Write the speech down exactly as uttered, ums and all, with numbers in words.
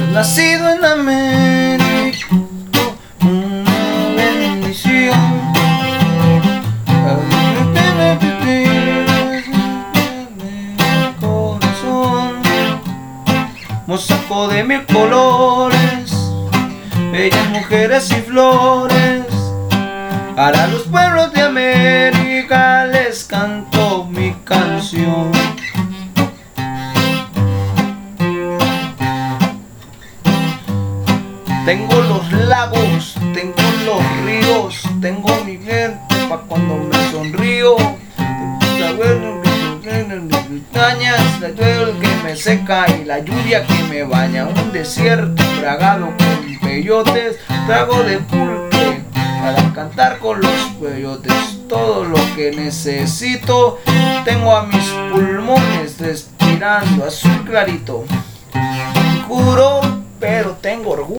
nacido en América, una bendición. Corazón, mosaico de mil colores, bellas mujeres y flores. Para los pueblos de América les canto mi canción. Tengo los lagos, tengo los ríos, tengo mi gente pa' cuando me sonrío. Montañas, la lluvia que me seca y la lluvia que me baña. Un desierto bragado con peyotes, trago de pulque para cantar con los peyotes. Todo lo que necesito tengo a mis pulmones respirando azul clarito. Juro, pero tengo orgullo.